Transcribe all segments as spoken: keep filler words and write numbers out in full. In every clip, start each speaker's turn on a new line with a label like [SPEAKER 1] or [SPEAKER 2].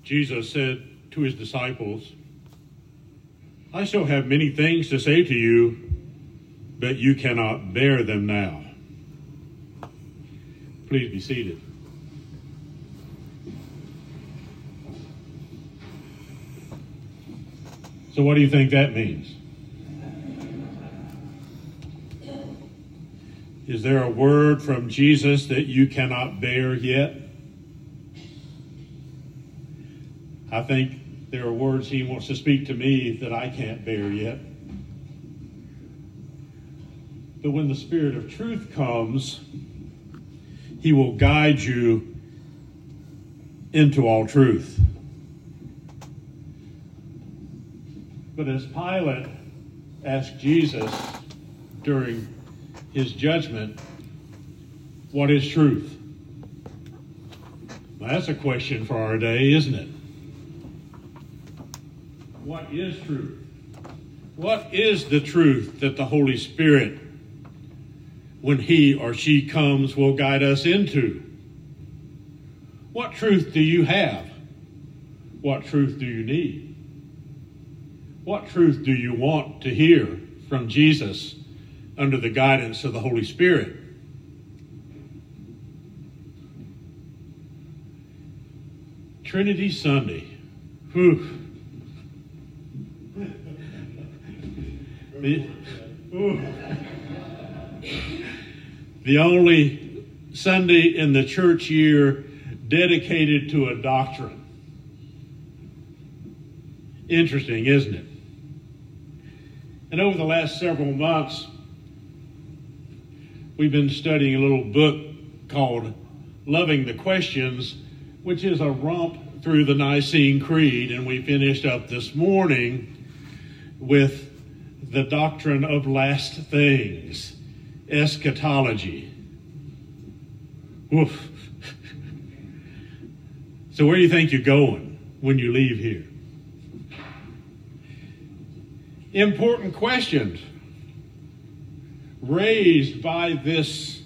[SPEAKER 1] Jesus said to his disciples, I shall have many things to say to you, but you cannot bear them now. Please be seated. So what do you think that means? Is there a word from Jesus that you cannot bear yet? I think there are words he wants to speak to me that I can't bear yet. But when the Spirit of truth comes, he will guide you into all truth. But as Pilate asked Jesus during his judgment, what is truth? Well, that's a question for our day, isn't it? What is truth? What is the truth that the Holy Spirit, when he or she comes, will guide us into? What truth do you have? What truth do you need? What truth do you want to hear from Jesus under the guidance of the Holy Spirit? Trinity Sunday. Whew. The, the only Sunday in the church year dedicated to a doctrine. Interesting, isn't it? And over the last several months, we've been studying a little book called Loving the Questions, which is a romp through the Nicene Creed. And we finished up this morning with the doctrine of last things, eschatology. Woof. So where do you think you're going when you leave here? Important questions raised by this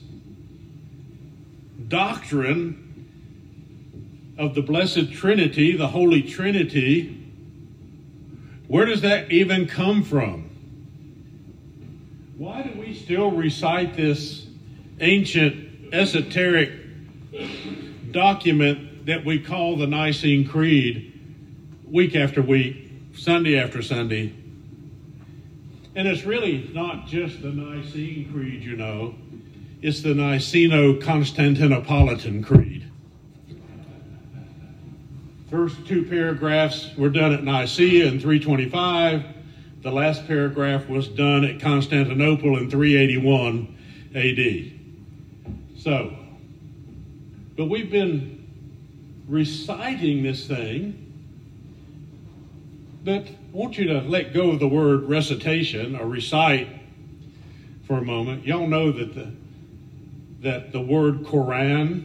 [SPEAKER 1] doctrine of the Blessed Trinity, the Holy Trinity. Where does that even come from? Why do we still recite this ancient esoteric document that we call the Nicene Creed week after week, Sunday after Sunday? And it's really not just the Nicene Creed, you know. It's the Niceno-Constantinopolitan Creed. First two paragraphs were done at Nicaea in three twenty-five. The last paragraph was done at Constantinople in three eighty-one A D. So, but we've been reciting this thing, but I want you to let go of the word recitation or recite for a moment. Y'all know that the that the word Quran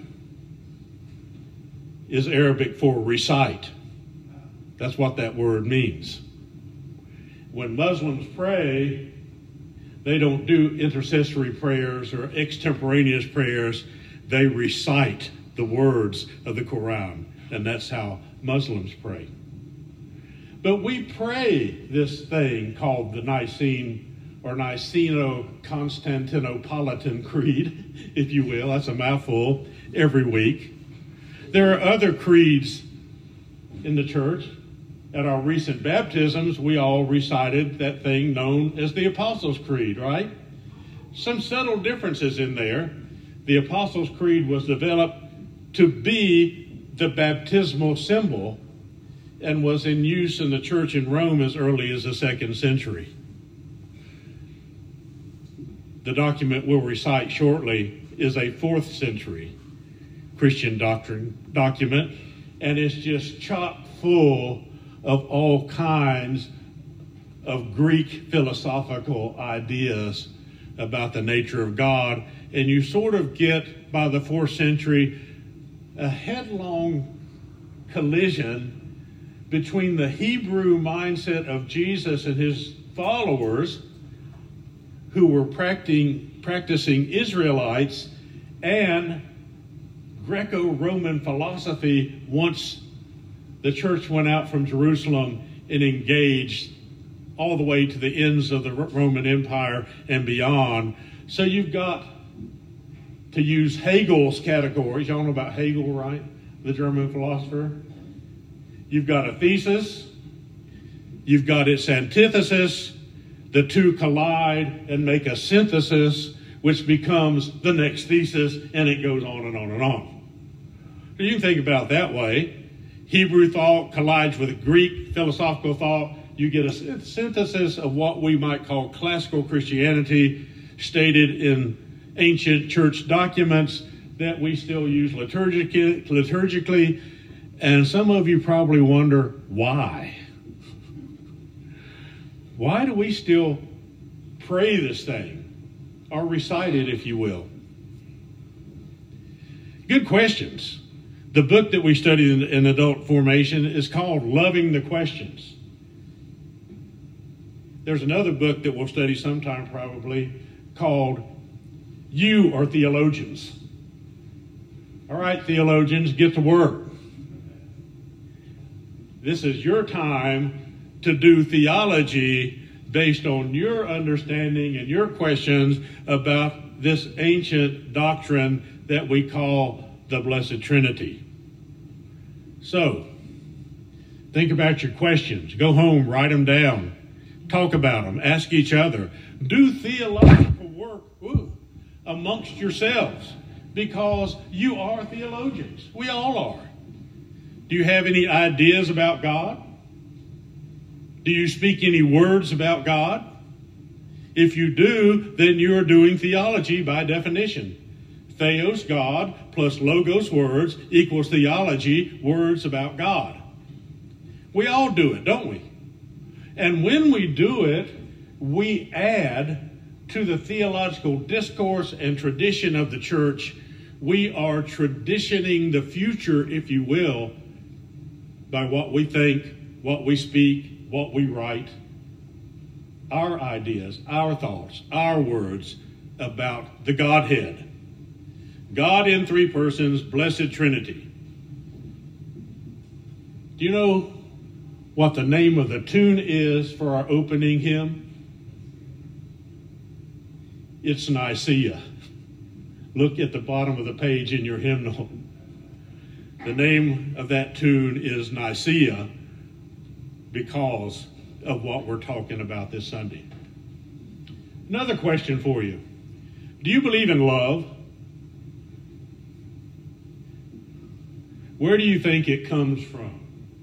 [SPEAKER 1] is Arabic for recite. That's what that word means. When Muslims pray, they don't do intercessory prayers or extemporaneous prayers. They recite the words of the Quran, and that's how Muslims pray. But we pray this thing called the Nicene or Niceno-Constantinopolitan Creed, if you will. That's a mouthful, every week. There are other creeds in the church. At our recent baptisms, we all recited that thing known as the Apostles' Creed, right? Some subtle differences in there. The Apostles' Creed was developed to be the baptismal symbol and was in use in the church in Rome as early as the second century. The document we'll recite shortly is a fourth century Christian doctrine document, and it's just chock full of all kinds of Greek philosophical ideas about the nature of God. And you sort of get, by the fourth century, a headlong collision between the Hebrew mindset of Jesus and his followers, who were practicing, practicing Israelites, and Greco-Roman philosophy once the church went out from Jerusalem and engaged all the way to the ends of the Roman Empire and beyond. So you've got, to use Hegel's categories, y'all know about Hegel, right? The German philosopher. You've got a thesis, you've got its antithesis, the two collide and make a synthesis, which becomes the next thesis, and it goes on and on and on. So you can think about it that way. Hebrew thought collides with Greek philosophical thought. You get a synthesis of what we might call classical Christianity, stated in ancient church documents that we still use liturgically, liturgically. And some of you probably wonder, why? Why do we still pray this thing, or recite it, if you will? Good questions. The book that we studied in, in adult formation is called Loving the Questions. There's another book that we'll study sometime probably called You Are Theologians. All right, theologians, get to work. This is your time to do theology based on your understanding and your questions about this ancient doctrine that we call the Blessed Trinity. So, think about your questions. Go home, write them down. Talk about them. Ask each other. Do theological work ooh, amongst yourselves, because you are theologians. We all are. Do you have any ideas about God? Do you speak any words about God? If you do, then you are doing theology by definition. Theos, God, plus logos, words, equals theology, words about God. We all do it, don't we? And when we do it, we add to the theological discourse and tradition of the church. We are traditioning the future, if you will, by what we think, what we speak, what we write, our ideas, our thoughts, our words about the Godhead. God in three persons, Blessed Trinity. Do you know what the name of the tune is for our opening hymn? It's Nicaea. Look at the bottom of the page in your hymnal. The name of that tune is Nicaea because of what we're talking about this Sunday. Another question for you. Do you believe in love? Where do you think it comes from?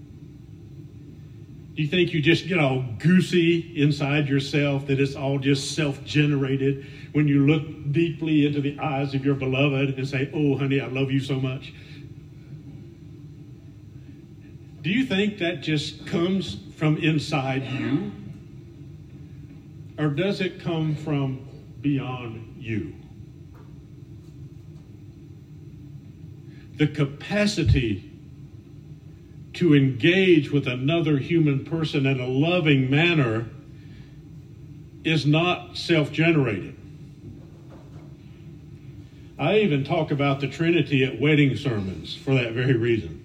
[SPEAKER 1] Do you think you just get all goosey inside yourself, that it's all just self-generated when you look deeply into the eyes of your beloved and say, oh, honey, I love you so much? Do you think that just comes from inside you? Or does it come from beyond you? The capacity to engage with another human person in a loving manner is not self-generated. I even talk about the Trinity at wedding sermons for that very reason.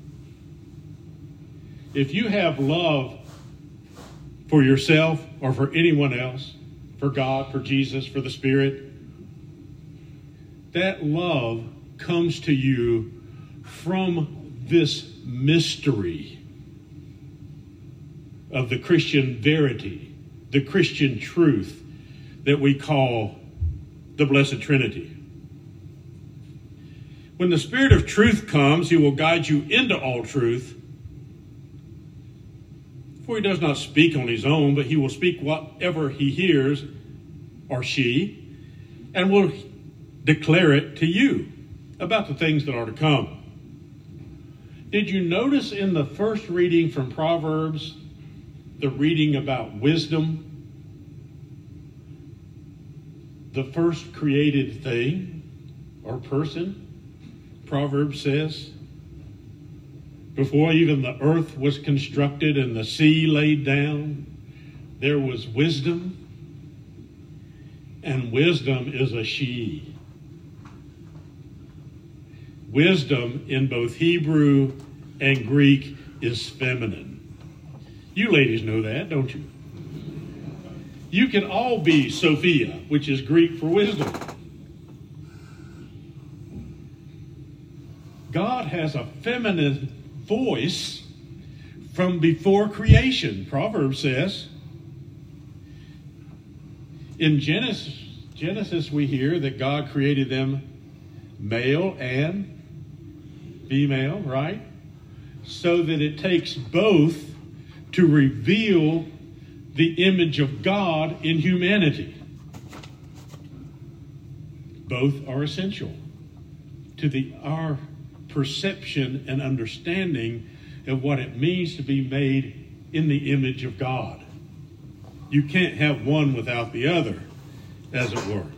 [SPEAKER 1] If you have love for yourself or for anyone else, for God, for Jesus, for the Spirit, that love comes to you from this mystery of the Christian verity, the Christian truth that we call the Blessed Trinity. When the Spirit of truth comes, he will guide you into all truth. For he does not speak on his own, but he will speak whatever he hears, or she, and will declare it to you about the things that are to come. Did you notice in the first reading from Proverbs, the reading about wisdom? The first created thing or person, Proverbs says, before even the earth was constructed and the sea laid down, there was wisdom. And wisdom is a she. Wisdom in both Hebrew and Greek is feminine. You ladies know that, don't you? You can all be Sophia, which is Greek for wisdom. God has a feminine voice from before creation, Proverbs says. In Genesis, Genesis, we hear that God created them male and female, right? So that it takes both to reveal the image of God in humanity. Both are essential to the our perception and understanding of what it means to be made in the image of God. You can't have one without the other, as it were.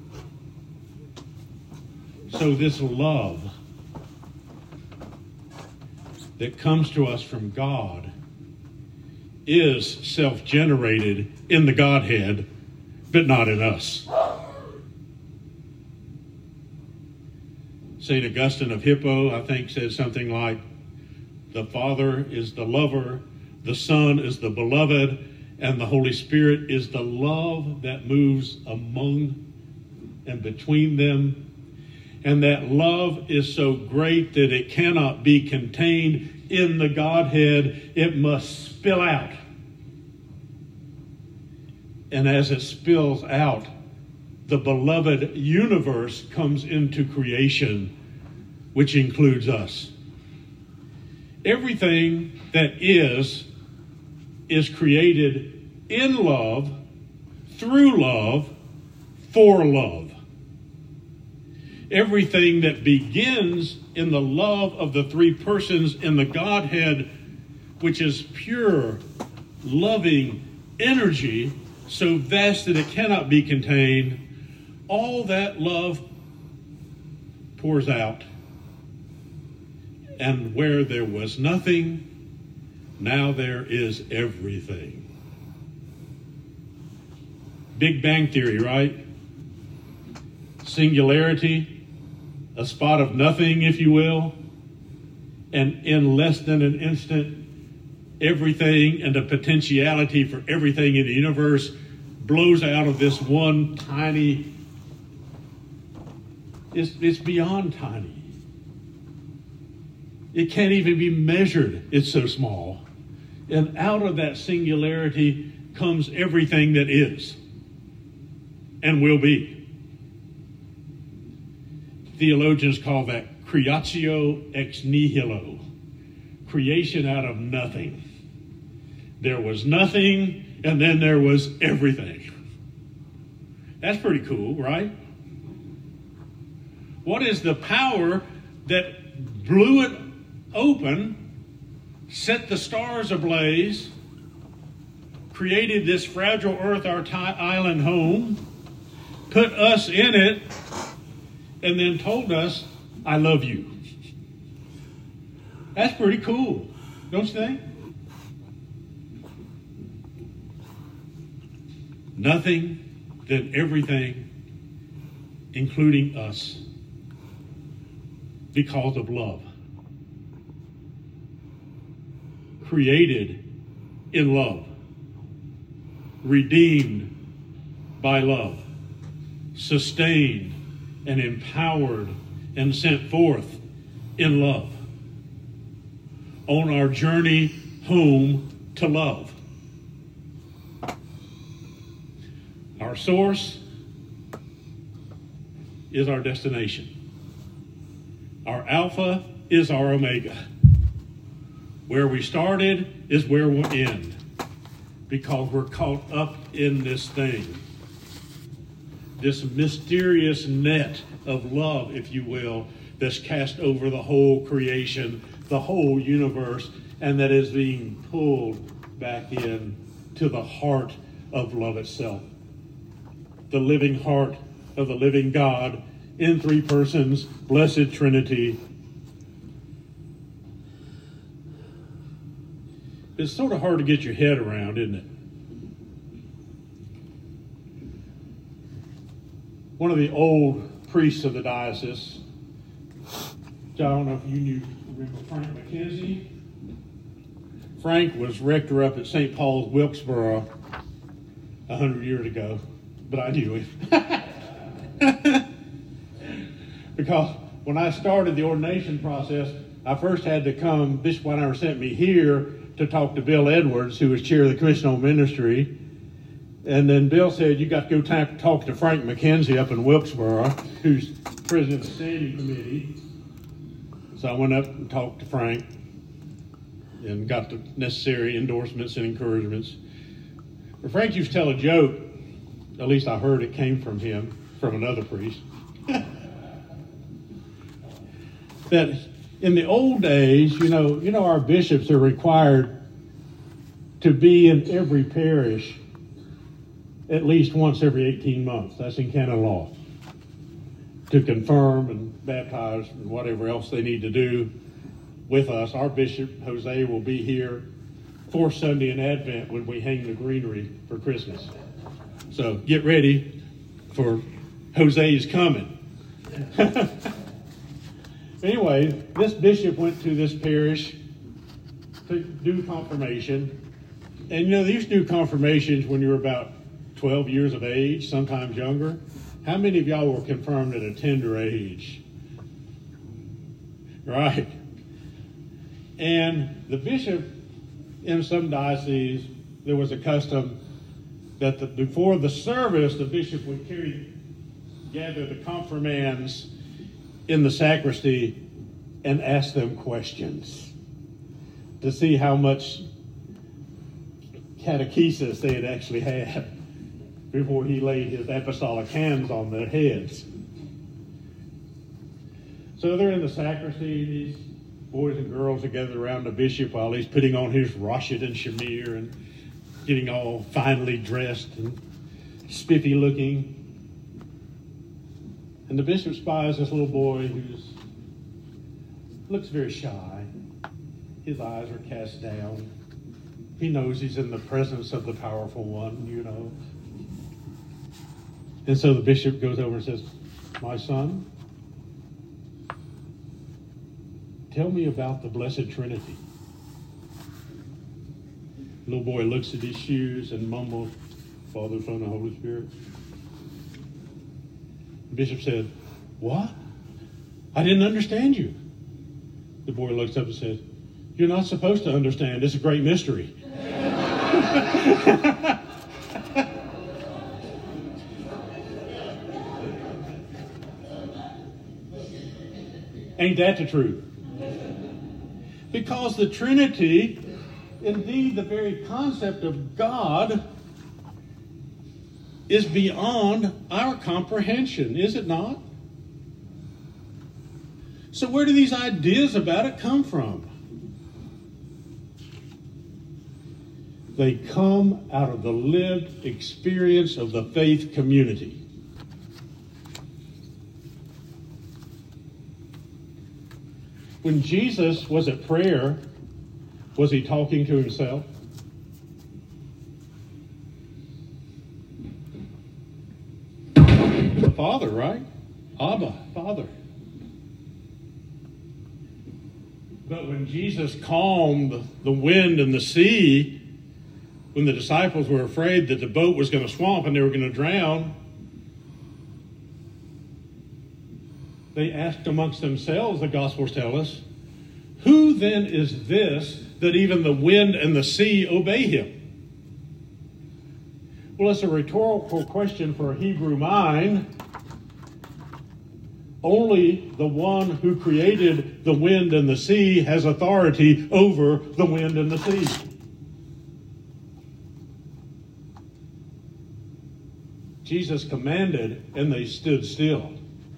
[SPEAKER 1] So this love that comes to us from God is self-generated in the Godhead, but not in us. Saint Augustine of Hippo, I think, says something like, the Father is the lover, the Son is the beloved, and the Holy Spirit is the love that moves among and between them. And that love is so great that it cannot be contained in the Godhead. It must spill out. And as it spills out, the beloved universe comes into creation, which includes us. Everything that is, is created in love, through love, for love. Everything that begins in the love of the three persons in the Godhead, which is pure, loving energy, so vast that it cannot be contained, all that love pours out. And where there was nothing, now there is everything. Big Bang Theory, right? Singularity, a spot of nothing, if you will. And in less than an instant, everything and the potentiality for everything in the universe blows out of this one tiny, it's, it's beyond tiny. It can't even be measured. It's so small. And out of that singularity comes everything that is and will be. Theologians call that creatio ex nihilo, creation out of nothing. There was nothing, and then there was everything. That's pretty cool, right? What is the power that blew it open, set the stars ablaze, created this fragile earth, our t- island home, put us in it, and then told us, I love you? That's pretty cool, don't you think? Nothing, then everything, including us, because of love. Created in love, redeemed by love, sustained and empowered and sent forth in love on our journey home to love. Our source is our destination. Our Alpha is our Omega. Where we started is where we'll end, because we're caught up in this thing, this mysterious net of love, if you will, that's cast over the whole creation, the whole universe, and that is being pulled back in to the heart of love itself. The living heart of the living God in three persons, blessed Trinity. It's sort of hard to get your head around, isn't it? One of the old priests of the diocese, I don't know if you knew, remember Frank McKenzie? Frank was rector up at Saint Paul's, Wilkesboro, a hundred years ago, but I knew him. Because when I started the ordination process, I first had to come, Bishop Weinheimer sent me here to talk to Bill Edwards, who was chair of the Commission on Ministry. And then Bill said, you got to go t- talk to Frank McKenzie up in Wilkesboro, who's president of the standing committee. So I went up and talked to Frank and got the necessary endorsements and encouragements. But Frank used to tell a joke, at least I heard it came from him, from another priest, that in the old days, you know, you know, our bishops are required to be in every parish at least once every eighteen months. That's in canon law. To confirm and baptize and whatever else they need to do with us. Our Bishop, Jose, will be here fourth Sunday in Advent when we hang the greenery for Christmas. So get ready for Jose's coming. Anyway, this bishop went to this parish to do confirmation. And you know, they used to do confirmations when you were about twelve years of age, sometimes younger. How many of y'all were confirmed at a tender age? Right. And the bishop, in some dioceses, there was a custom that the, before the service, the bishop would carry, gather the confirmands in the sacristy and ask them questions to see how much catechesis they had actually had before he laid his apostolic hands on their heads. So they're in the sacristy, these boys and girls are gathered around the bishop while he's putting on his rashid and shamir and getting all finely dressed and spiffy looking. And the bishop spies this little boy who looks very shy. His eyes are cast down. He knows he's in the presence of the powerful one, you know. And so the bishop goes over and says, my son, tell me about the Blessed Trinity. The little boy looks at his shoes and mumbles, Father, Son, and Holy Spirit. The bishop said, what? I didn't understand you. The boy looks up and says, you're not supposed to understand. It's a great mystery. Ain't that the truth? Because the Trinity, indeed the very concept of God, is beyond our comprehension, is it not? So where do these ideas about it come from? They come out of the lived experience of the faith community. When Jesus was at prayer, was he talking to himself? The Father, right? Abba, Father. But when Jesus calmed the wind and the sea, when the disciples were afraid that the boat was going to swamp and they were going to drown, they asked amongst themselves, the Gospels tell us, who then is this that even the wind and the sea obey him? Well, it's a rhetorical question for a Hebrew mind. Only the one who created the wind and the sea has authority over the wind and the sea. Jesus commanded, and they stood still.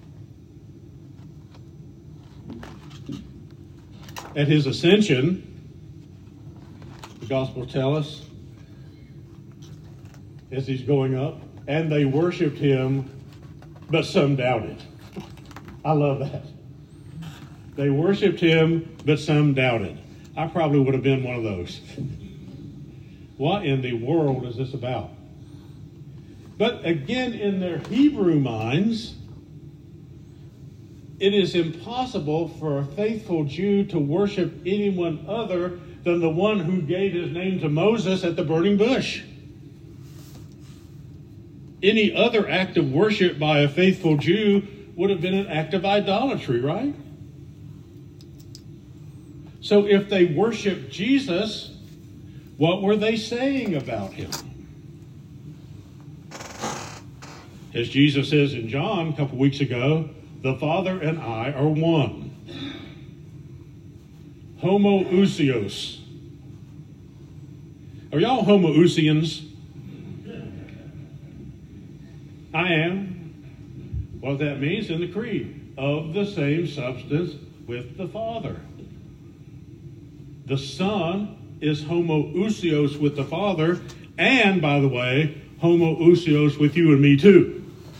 [SPEAKER 1] At his ascension, the Gospels tell us, as he's going up, and they worshiped him, but some doubted. I love that. They worshiped him, but some doubted. I probably would have been one of those. What in the world is this about? But again, in their Hebrew minds, it is impossible for a faithful Jew to worship anyone other than the one who gave his name to Moses at the burning bush. Any other act of worship by a faithful Jew would have been an act of idolatry, right? So if they worshiped Jesus, what were they saying about him? As Jesus says in John a couple weeks ago, the Father and I are one. Homoousios. Are y'all homoousians? I am. What that means in the creed, of the same substance with the Father. The Son is homoousios with the Father, and, by the way, homoousios with you and me too.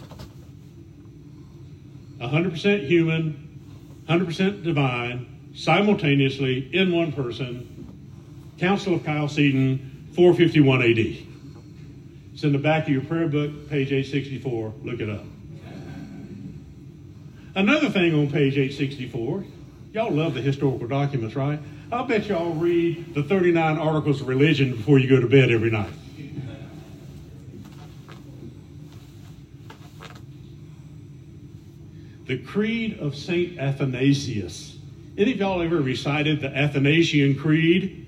[SPEAKER 1] one hundred percent human, one hundred percent divine, simultaneously in one person. Council of Chalcedon, four fifty-one A D. It's in the back of your prayer book, page eight sixty-four. Look it up. Another thing on page eight sixty-four, y'all love the historical documents, right? I'll bet y'all read the thirty-nine Articles of Religion before you go to bed every night. The Creed of Saint Athanasius. Any of y'all ever recited the Athanasian Creed?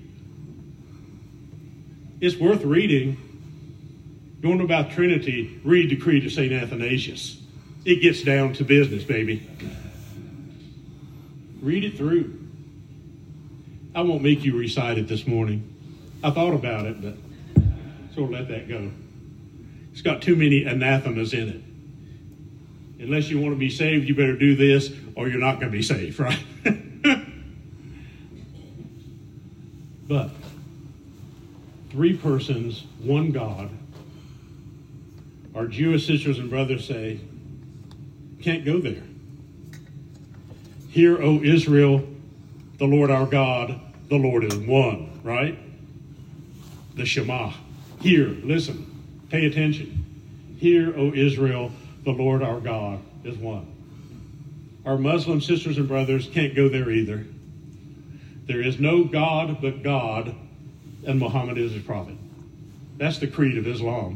[SPEAKER 1] It's worth reading. You want to know about Trinity? Read the Creed of Saint Athanasius. It gets down to business, baby. Read it through. I won't make you recite it this morning. I thought about it, but sort of let that go. It's got too many anathemas in it. Unless you want to be saved, you better do this, or you're not going to be saved, right? But three persons, one God. Our Jewish sisters and brothers say, can't go there. Hear, O Israel, the Lord our God, the Lord is one, right? The Shema. Hear, listen, pay attention. Hear, O Israel, the Lord our God is one. Our Muslim sisters and brothers can't go there either. There is no God but God, and Muhammad is his prophet. That's the creed of Islam.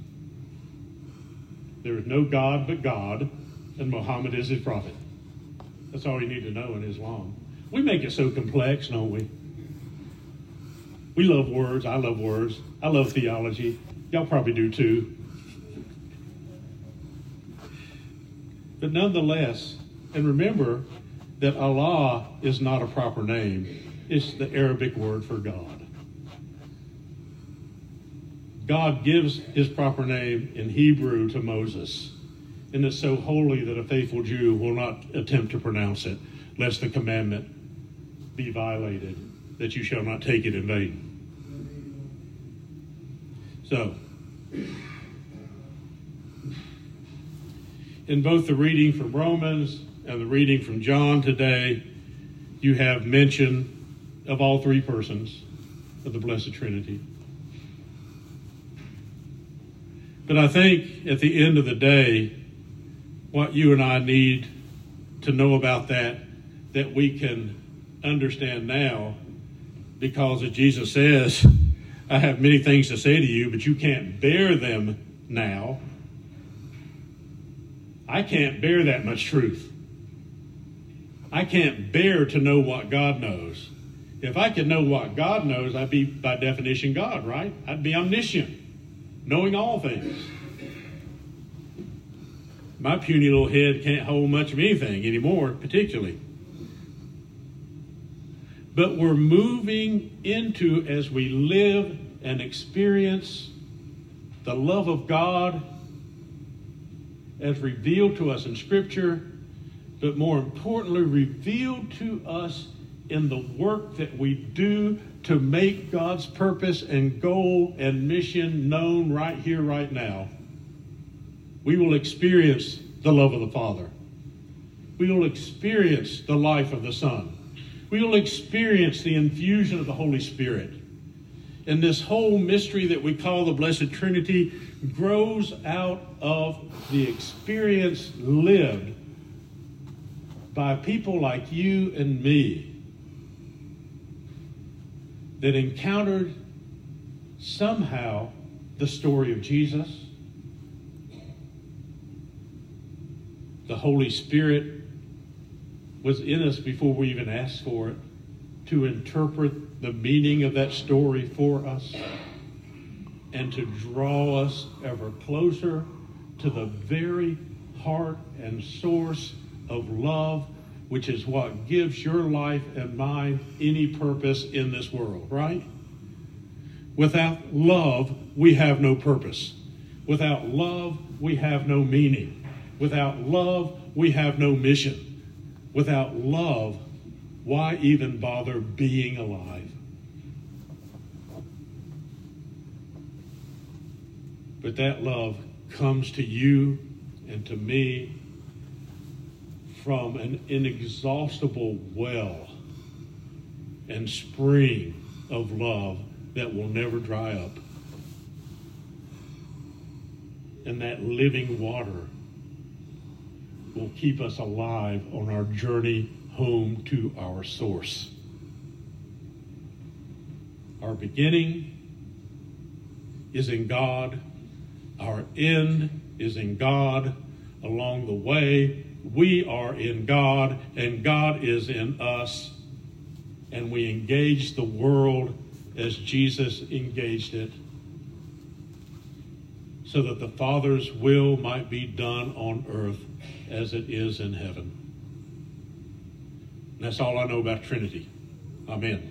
[SPEAKER 1] There is no God but God, and Muhammad is his prophet. That's all you need to know in Islam. We make it so complex, don't we? We love words. I love words. I love theology. Y'all probably do too. But nonetheless, and remember that Allah is not a proper name. It's the Arabic word for God. God gives his proper name in Hebrew to Moses, and it's so holy that a faithful Jew will not attempt to pronounce it, lest the commandment be violated, that you shall not take it in vain. So, in both the reading from Romans and the reading from John today, you have mention of all three persons of the Blessed Trinity. But I think at the end of the day, what you and I need to know about that, that we can understand now, because as Jesus says, I have many things to say to you, but you can't bear them now. I can't bear that much truth. I can't bear to know what God knows. If I could know what God knows, I'd be, by definition, God, right? I'd be omniscient, knowing all things. My puny little head can't hold much of anything anymore, particularly. But we're moving into, as we live and experience the love of God as revealed to us in Scripture, but more importantly, revealed to us in the work that we do to make God's purpose and goal and mission known right here, right now. We will experience the love of the Father. We will experience the life of the Son. We will experience the infusion of the Holy Spirit. And this whole mystery that we call the Blessed Trinity grows out of the experience lived by people like you and me. that encountered somehow the story of Jesus. The Holy Spirit was in us before we even asked for it to interpret the meaning of that story for us and to draw us ever closer to the very heart and source of love, which is what gives your life and mine any purpose in this world, right? Without love, we have no purpose. Without love, we have no meaning. Without love, we have no mission. Without love, why even bother being alive? But that love comes to you and to me from an inexhaustible well and spring of love that will never dry up. And that living water will keep us alive on our journey home to our source. Our beginning is in God. Our end is in God. Along the way, we are in God, and God is in us. And we engage the world as Jesus engaged it, so that the Father's will might be done on earth as it is in heaven. And that's all I know about Trinity. Amen.